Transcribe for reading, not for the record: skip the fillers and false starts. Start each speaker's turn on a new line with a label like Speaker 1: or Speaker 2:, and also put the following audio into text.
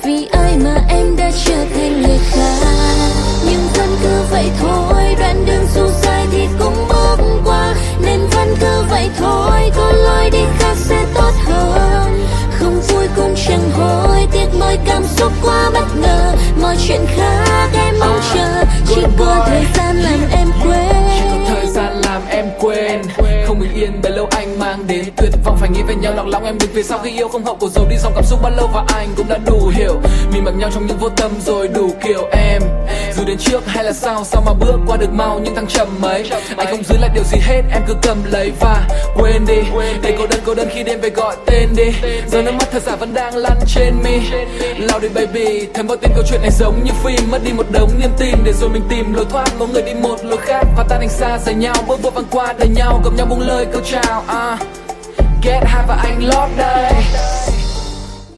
Speaker 1: vì ai mà em đã trở thành người khác. Nhưng vẫn cứ vậy thôi, đoạn đường dù dài thì cũng bước qua, nên vẫn cứ vậy thôi, có lối đi khác sẽ tốt hơn. Không vui cũng chẳng hối tiếc, mọi cảm xúc quá bất ngờ, mọi chuyện khác em mong chờ, chỉ có thời gian làm em quên.
Speaker 2: Chỉ có thời gian làm em quên. Không bình yên bấy lâu anh mang đến tuyệt vọng, phải nghĩ về nhau lặng lòng em đừng vì sau khi yêu không hậu cuộc dầu đi dòng cảm xúc bao lâu, và anh cũng đã đủ hiểu mình mặc nhau trong những vô tâm rồi đủ kiểu em. Dù đến trước hay là sau, sao mà bước qua được mau những thăng trầm mấy. Anh không giữ lại điều gì hết, em cứ cầm lấy và quên đi. Để cô đơn khi đêm về gọi tên đi. Giờ nước mắt thật giả vẫn đang lăn trên mi. Lau đi baby, thầm bao tin câu chuyện này giống như phim, mất đi một đống niềm tin để rồi mình tìm lối thoát. Mỗi người đi một lối khác và tan thành xa rời nhau, bước bước văng qua đời nhau, gặp nhau buông lời câu chào. Get high và anh lót đây.